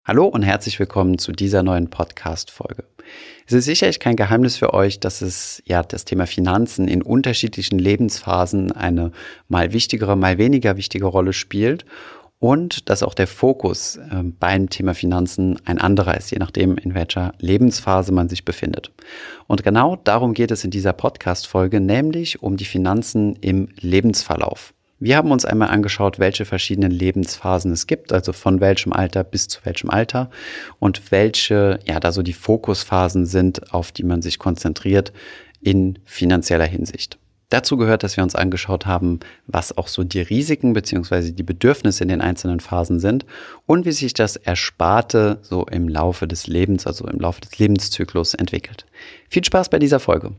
Hallo und herzlich willkommen zu dieser neuen Podcast-Folge. Es ist sicherlich kein Geheimnis für euch, dass das Thema Finanzen in unterschiedlichen Lebensphasen eine mal wichtigere, mal weniger wichtige Rolle spielt und dass auch der Fokus beim Thema Finanzen ein anderer ist, je nachdem, in welcher Lebensphase man sich befindet. Und genau darum geht es in dieser Podcast-Folge, nämlich um die Finanzen im Lebensverlauf. Wir haben uns einmal angeschaut, welche verschiedenen Lebensphasen es gibt, also von welchem Alter bis zu welchem Alter und welche da so die Fokusphasen sind, auf die man sich konzentriert in finanzieller Hinsicht. Dazu gehört, dass wir uns angeschaut haben, was auch so die Risiken bzw. die Bedürfnisse in den einzelnen Phasen sind und wie sich das Ersparte so im Laufe des Lebens, also im Laufe des Lebenszyklus entwickelt. Viel Spaß bei dieser Folge!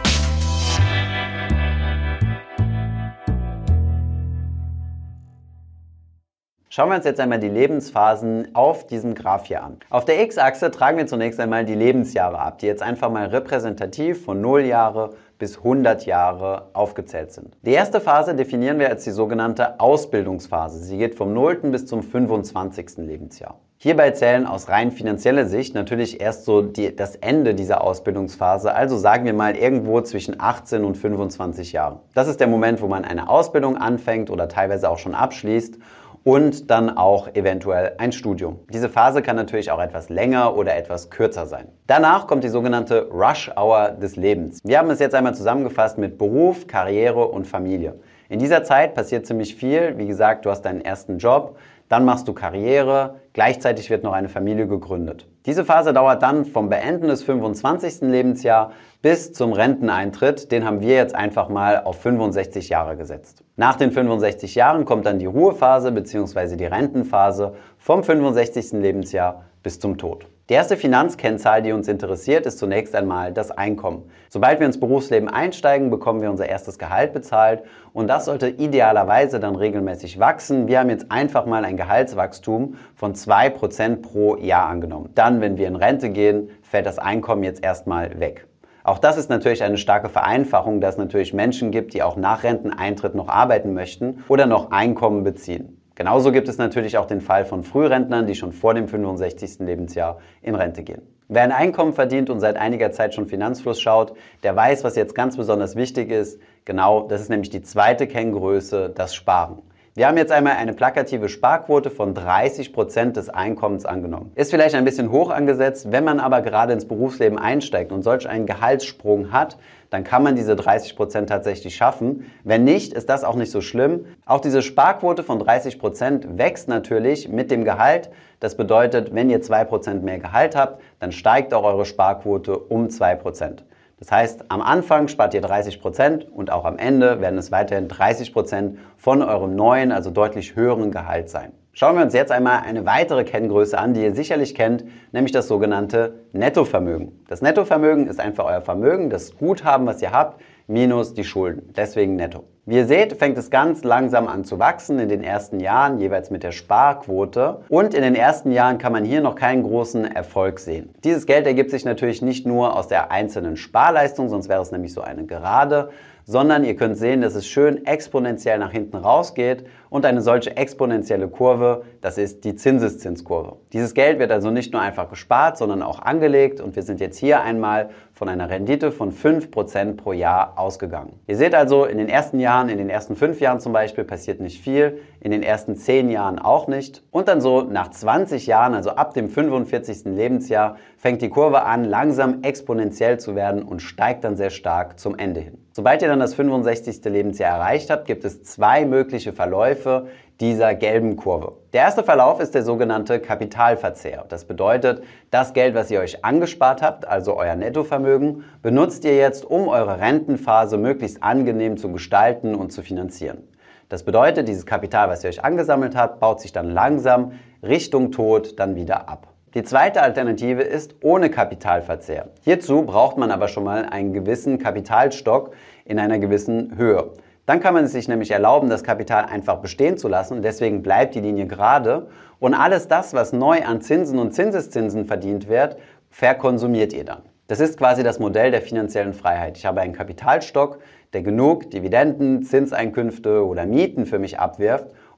Schauen wir uns jetzt einmal die Lebensphasen auf diesem Graph hier an. Auf der X-Achse tragen wir zunächst einmal die Lebensjahre ab, die jetzt einfach mal repräsentativ von 0 Jahre bis 100 Jahre aufgezählt sind. Die erste Phase definieren wir als die sogenannte Ausbildungsphase. Sie geht vom 0. bis zum 25. Lebensjahr. Hierbei zählen aus rein finanzieller Sicht natürlich erst so das Ende dieser Ausbildungsphase, also sagen wir mal irgendwo zwischen 18 und 25 Jahren. Das ist der Moment, wo man eine Ausbildung anfängt oder teilweise auch schon abschließt und dann auch eventuell ein Studium. Diese Phase kann natürlich auch etwas länger oder etwas kürzer sein. Danach kommt die sogenannte Rush Hour des Lebens. Wir haben es jetzt einmal zusammengefasst mit Beruf, Karriere und Familie. In dieser Zeit passiert ziemlich viel. Wie gesagt, du hast deinen ersten Job, dann machst du Karriere, gleichzeitig wird noch eine Familie gegründet. Diese Phase dauert dann vom Beenden des 25. Lebensjahr bis zum Renteneintritt. Den haben wir jetzt einfach mal auf 65 Jahre gesetzt. Nach den 65 Jahren kommt dann die Ruhephase bzw. die Rentenphase vom 65. Lebensjahr bis zum Tod. Die erste Finanzkennzahl, die uns interessiert, ist zunächst einmal das Einkommen. Sobald wir ins Berufsleben einsteigen, bekommen wir unser erstes Gehalt bezahlt und das sollte idealerweise dann regelmäßig wachsen. Wir haben jetzt einfach mal ein Gehaltswachstum von 2% pro Jahr angenommen. Dann, wenn wir in Rente gehen, fällt das Einkommen jetzt erstmal weg. Auch das ist natürlich eine starke Vereinfachung, da es natürlich Menschen gibt, die auch nach Renteneintritt noch arbeiten möchten oder noch Einkommen beziehen. Genauso gibt es natürlich auch den Fall von Frührentnern, die schon vor dem 65. Lebensjahr in Rente gehen. Wer ein Einkommen verdient und seit einiger Zeit schon Finanzfluss schaut, der weiß, was jetzt ganz besonders wichtig ist. Genau, das ist nämlich die zweite Kenngröße, das Sparen. Wir haben jetzt einmal eine plakative Sparquote von 30% des Einkommens angenommen. Ist vielleicht ein bisschen hoch angesetzt, wenn man aber gerade ins Berufsleben einsteigt und solch einen Gehaltssprung hat, dann kann man diese 30% tatsächlich schaffen. Wenn nicht, ist das auch nicht so schlimm. Auch diese Sparquote von 30% wächst natürlich mit dem Gehalt. Das bedeutet, wenn ihr 2% mehr Gehalt habt, dann steigt auch eure Sparquote um 2%. Das heißt, am Anfang spart ihr 30% und auch am Ende werden es weiterhin 30% von eurem neuen, also deutlich höheren Gehalt sein. Schauen wir uns jetzt einmal eine weitere Kenngröße an, die ihr sicherlich kennt, nämlich das sogenannte Nettovermögen. Das Nettovermögen ist einfach euer Vermögen, das Guthaben, was ihr habt, minus die Schulden. Deswegen netto. Wie ihr seht, fängt es ganz langsam an zu wachsen in den ersten Jahren, jeweils mit der Sparquote. Und in den ersten Jahren kann man hier noch keinen großen Erfolg sehen. Dieses Geld ergibt sich natürlich nicht nur aus der einzelnen Sparleistung, sonst wäre es nämlich so eine Gerade, sondern ihr könnt sehen, dass es schön exponentiell nach hinten rausgeht und eine solche exponentielle Kurve, das ist die Zinseszinskurve. Dieses Geld wird also nicht nur einfach gespart, sondern auch angelegt und wir sind jetzt hier einmal von einer Rendite von 5% pro Jahr ausgegangen. Ihr seht also, in den ersten Jahren, in den ersten 5 Jahren zum Beispiel, passiert nicht viel, in den ersten 10 Jahren auch nicht und dann so nach 20 Jahren, also ab dem 45. Lebensjahr, fängt die Kurve an, langsam exponentiell zu werden und steigt dann sehr stark zum Ende hin. Sobald ihr dann das 65. Lebensjahr erreicht habt, gibt es 2 mögliche Verläufe dieser gelben Kurve. Der erste Verlauf ist der sogenannte Kapitalverzehr. Das bedeutet, das Geld, was ihr euch angespart habt, also euer Nettovermögen, benutzt ihr jetzt, um eure Rentenphase möglichst angenehm zu gestalten und zu finanzieren. Das bedeutet, dieses Kapital, was ihr euch angesammelt habt, baut sich dann langsam Richtung Tod dann wieder ab. Die zweite Alternative ist ohne Kapitalverzehr. Hierzu braucht man aber schon mal einen gewissen Kapitalstock in einer gewissen Höhe. Dann kann man es sich nämlich erlauben, das Kapital einfach bestehen zu lassen. Deswegen bleibt die Linie gerade und alles das, was neu an Zinsen und Zinseszinsen verdient wird, verkonsumiert ihr dann. Das ist quasi das Modell der finanziellen Freiheit. Ich habe einen Kapitalstock, der genug Dividenden, Zinseinkünfte oder Mieten für mich abwirft,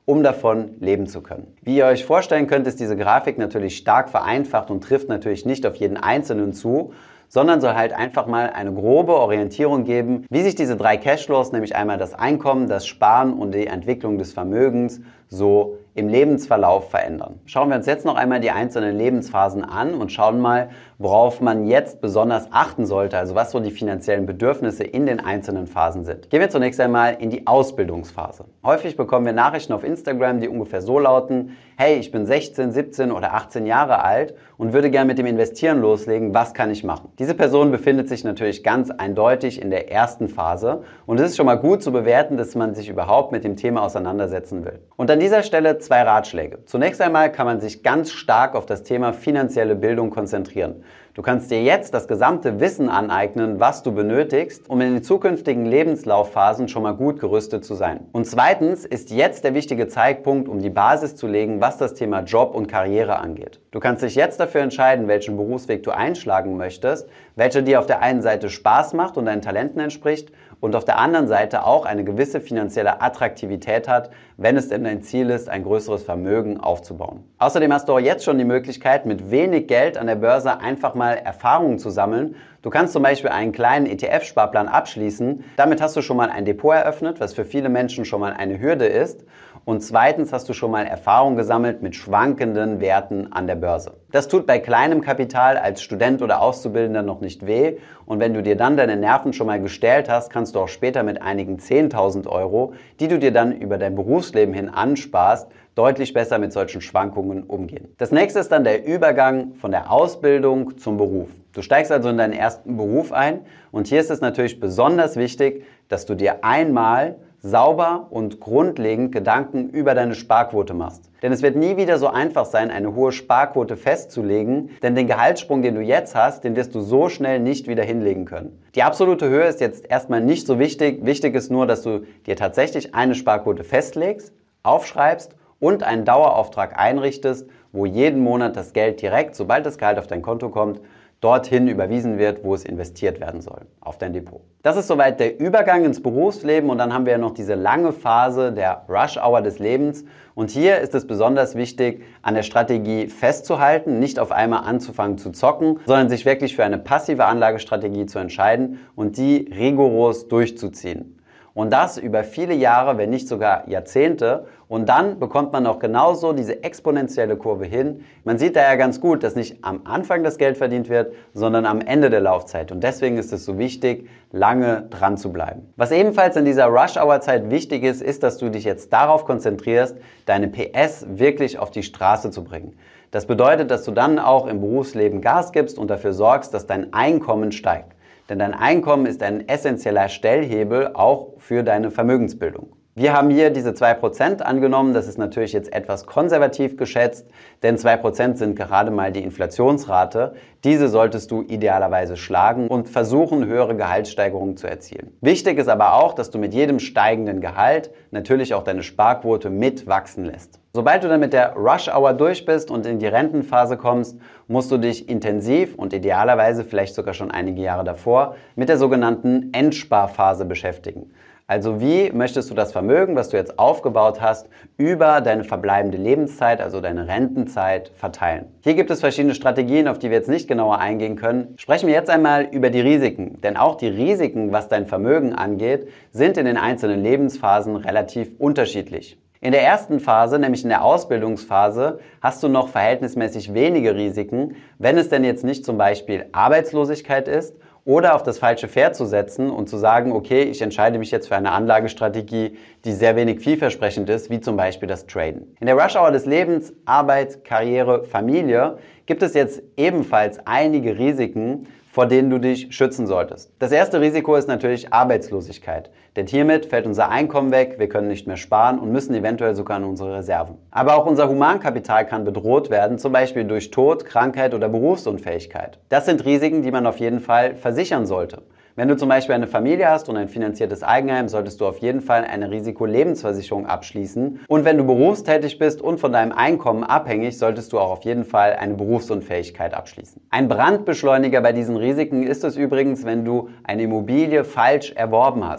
um davon leben zu können. Wie ihr euch vorstellen könnt, ist diese Grafik natürlich stark vereinfacht und trifft natürlich nicht auf jeden Einzelnen zu, sondern soll halt einfach mal eine grobe Orientierung geben, wie sich diese drei Cashflows, nämlich einmal das Einkommen, das Sparen und die Entwicklung des Vermögens, so im Lebensverlauf verändern. Schauen wir uns jetzt noch einmal die einzelnen Lebensphasen an und schauen mal, worauf man jetzt besonders achten sollte, also was so die finanziellen Bedürfnisse in den einzelnen Phasen sind. Gehen wir zunächst einmal in die Ausbildungsphase. Häufig bekommen wir Nachrichten auf Instagram, die ungefähr so lauten: Hey, ich bin 16, 17 oder 18 Jahre alt und würde gerne mit dem Investieren loslegen, was kann ich machen? Diese Person befindet sich natürlich ganz eindeutig in der ersten Phase und es ist schon mal gut zu bewerten, dass man sich überhaupt mit dem Thema auseinandersetzen will. Und an dieser Stelle zwei Ratschläge. Zunächst einmal kann man sich ganz stark auf das Thema finanzielle Bildung konzentrieren. Du kannst dir jetzt das gesamte Wissen aneignen, was du benötigst, um in den zukünftigen Lebenslaufphasen schon mal gut gerüstet zu sein. Und zweitens ist jetzt der wichtige Zeitpunkt, um die Basis zu legen, was das Thema Job und Karriere angeht. Du kannst dich jetzt dafür entscheiden, welchen Berufsweg du einschlagen möchtest, welcher dir auf der einen Seite Spaß macht und deinen Talenten entspricht und auf der anderen Seite auch eine gewisse finanzielle Attraktivität hat, wenn es denn dein Ziel ist, ein größeres Vermögen aufzubauen. Außerdem hast du auch jetzt schon die Möglichkeit, mit wenig Geld an der Börse einfach mal Erfahrungen zu sammeln. Du kannst zum Beispiel einen kleinen ETF-Sparplan abschließen. Damit hast du schon mal ein Depot eröffnet, was für viele Menschen schon mal eine Hürde ist. Und zweitens hast du schon mal Erfahrung gesammelt mit schwankenden Werten an der Börse. Das tut bei kleinem Kapital als Student oder Auszubildender noch nicht weh. Und wenn du dir dann deine Nerven schon mal gestellt hast, kannst du auch später mit einigen 10.000 Euro, die du dir dann über dein Berufsleben hin ansparst, deutlich besser mit solchen Schwankungen umgehen. Das nächste ist dann der Übergang von der Ausbildung zum Beruf. Du steigst also in deinen ersten Beruf ein und hier ist es natürlich besonders wichtig, dass du dir einmal sauber und grundlegend Gedanken über deine Sparquote machst. Denn es wird nie wieder so einfach sein, eine hohe Sparquote festzulegen, denn den Gehaltssprung, den du jetzt hast, den wirst du so schnell nicht wieder hinlegen können. Die absolute Höhe ist jetzt erstmal nicht so wichtig. Wichtig ist nur, dass du dir tatsächlich eine Sparquote festlegst, aufschreibst und einen Dauerauftrag einrichtest, wo jeden Monat das Geld direkt, sobald das Gehalt auf dein Konto kommt, dorthin überwiesen wird, wo es investiert werden soll, auf dein Depot. Das ist soweit der Übergang ins Berufsleben und dann haben wir ja noch diese lange Phase der Rush-Hour des Lebens und hier ist es besonders wichtig, an der Strategie festzuhalten, nicht auf einmal anzufangen zu zocken, sondern sich wirklich für eine passive Anlagestrategie zu entscheiden und die rigoros durchzuziehen. Und das über viele Jahre, wenn nicht sogar Jahrzehnte. Und dann bekommt man auch genauso diese exponentielle Kurve hin. Man sieht da ja ganz gut, dass nicht am Anfang das Geld verdient wird, sondern am Ende der Laufzeit. Und deswegen ist es so wichtig, lange dran zu bleiben. Was ebenfalls in dieser Rush-Hour-Zeit wichtig ist, ist, dass du dich jetzt darauf konzentrierst, deine PS wirklich auf die Straße zu bringen. Das bedeutet, dass du dann auch im Berufsleben Gas gibst und dafür sorgst, dass dein Einkommen steigt. Denn dein Einkommen ist ein essentieller Stellhebel auch für deine Vermögensbildung. Wir haben hier diese 2% angenommen. Das ist natürlich jetzt etwas konservativ geschätzt, denn 2% sind gerade mal die Inflationsrate. Diese solltest du idealerweise schlagen und versuchen, höhere Gehaltssteigerungen zu erzielen. Wichtig ist aber auch, dass du mit jedem steigenden Gehalt natürlich auch deine Sparquote mitwachsen lässt. Sobald du dann mit der Rush-Hour durch bist und in die Rentenphase kommst, musst du dich intensiv und idealerweise vielleicht sogar schon einige Jahre davor mit der sogenannten Endsparphase beschäftigen. Also wie möchtest du das Vermögen, was du jetzt aufgebaut hast, über deine verbleibende Lebenszeit, also deine Rentenzeit, verteilen? Hier gibt es verschiedene Strategien, auf die wir jetzt nicht genauer eingehen können. Sprechen wir jetzt einmal über die Risiken. Denn auch die Risiken, was dein Vermögen angeht, sind in den einzelnen Lebensphasen relativ unterschiedlich. In der ersten Phase, nämlich in der Ausbildungsphase, hast du noch verhältnismäßig wenige Risiken, wenn es denn jetzt nicht zum Beispiel Arbeitslosigkeit ist oder auf das falsche Pferd zu setzen und zu sagen, okay, ich entscheide mich jetzt für eine Anlagestrategie, die sehr wenig vielversprechend ist, wie zum Beispiel das Traden. In der Rush-Hour des Lebens, Arbeit, Karriere, Familie gibt es jetzt ebenfalls einige Risiken, vor denen du dich schützen solltest. Das erste Risiko ist natürlich Arbeitslosigkeit, denn hiermit fällt unser Einkommen weg, wir können nicht mehr sparen und müssen eventuell sogar in unsere Reserven. Aber auch unser Humankapital kann bedroht werden, zum Beispiel durch Tod, Krankheit oder Berufsunfähigkeit. Das sind Risiken, die man auf jeden Fall versichern sollte. Wenn du zum Beispiel eine Familie hast und ein finanziertes Eigenheim, solltest du auf jeden Fall eine Risikolebensversicherung abschließen. Und wenn du berufstätig bist und von deinem Einkommen abhängig, solltest du auch auf jeden Fall eine Berufsunfähigkeit abschließen. Ein Brandbeschleuniger bei diesen Risiken ist es übrigens, wenn du eine Immobilie falsch erworben hast.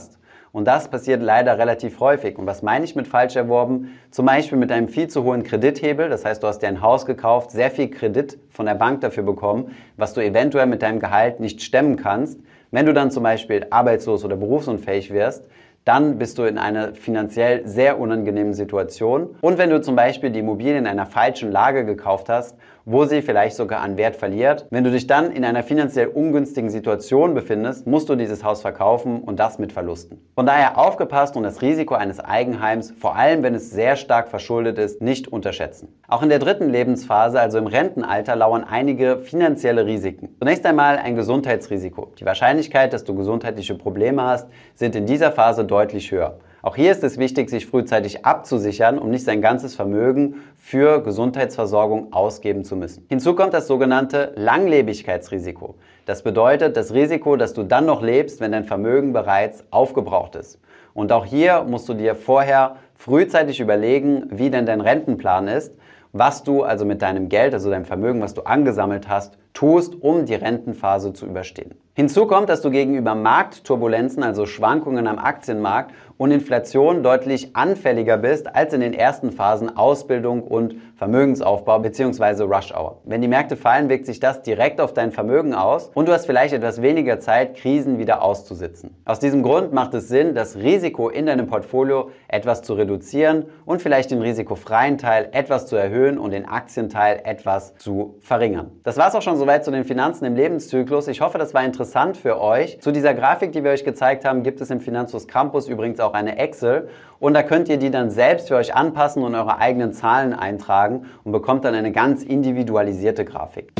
Und das passiert leider relativ häufig. Und was meine ich mit falsch erworben? Zum Beispiel mit einem viel zu hohen Kredithebel. Das heißt, du hast dir ein Haus gekauft, sehr viel Kredit von der Bank dafür bekommen, was du eventuell mit deinem Gehalt nicht stemmen kannst. Wenn du dann zum Beispiel arbeitslos oder berufsunfähig wirst, dann bist du in einer finanziell sehr unangenehmen Situation. Und wenn du zum Beispiel die Immobilie in einer falschen Lage gekauft hast, wo sie vielleicht sogar an Wert verliert, wenn du dich dann in einer finanziell ungünstigen Situation befindest, musst du dieses Haus verkaufen und das mit Verlusten. Von daher aufgepasst und das Risiko eines Eigenheims, vor allem wenn es sehr stark verschuldet ist, nicht unterschätzen. Auch in der dritten Lebensphase, also im Rentenalter, lauern einige finanzielle Risiken. Zunächst einmal ein Gesundheitsrisiko. Die Wahrscheinlichkeit, dass du gesundheitliche Probleme hast, sind in dieser Phase deutlich höher. Auch hier ist es wichtig, sich frühzeitig abzusichern, um nicht sein ganzes Vermögen für Gesundheitsversorgung ausgeben zu müssen. Hinzu kommt das sogenannte Langlebigkeitsrisiko. Das bedeutet das Risiko, dass du dann noch lebst, wenn dein Vermögen bereits aufgebraucht ist. Und auch hier musst du dir vorher frühzeitig überlegen, wie denn dein Rentenplan ist, was du also mit deinem Geld, also deinem Vermögen, was du angesammelt hast, tust, um die Rentenphase zu überstehen. Hinzu kommt, dass du gegenüber Marktturbulenzen, also Schwankungen am Aktienmarkt und Inflation deutlich anfälliger bist als in den ersten Phasen Ausbildung und Vermögensaufbau bzw. Rush Hour. Wenn die Märkte fallen, wirkt sich das direkt auf dein Vermögen aus und du hast vielleicht etwas weniger Zeit, Krisen wieder auszusitzen. Aus diesem Grund macht es Sinn, das Risiko in deinem Portfolio etwas zu reduzieren und vielleicht den risikofreien Teil etwas zu erhöhen und den Aktienteil etwas zu verringern. Das war es auch schon soweit zu den Finanzen im Lebenszyklus. Ich hoffe, das war interessant für euch. Zu dieser Grafik, die wir euch gezeigt haben, gibt es im Finanzfluss Campus übrigens auch eine Excel und da könnt ihr die dann selbst für euch anpassen und eure eigenen Zahlen eintragen und bekommt dann eine ganz individualisierte Grafik.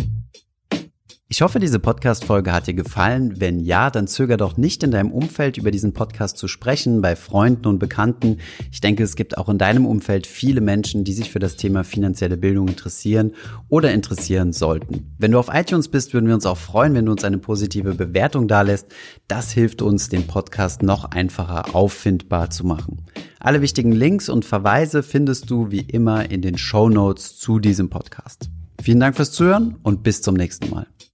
Ich hoffe, diese Podcast-Folge hat dir gefallen. Wenn ja, dann zöger doch nicht, in deinem Umfeld über diesen Podcast zu sprechen, bei Freunden und Bekannten. Ich denke, es gibt auch in deinem Umfeld viele Menschen, die sich für das Thema finanzielle Bildung interessieren oder interessieren sollten. Wenn du auf iTunes bist, würden wir uns auch freuen, wenn du uns eine positive Bewertung dalässt. Das hilft uns, den Podcast noch einfacher auffindbar zu machen. Alle wichtigen Links und Verweise findest du wie immer in den Shownotes zu diesem Podcast. Vielen Dank fürs Zuhören und bis zum nächsten Mal.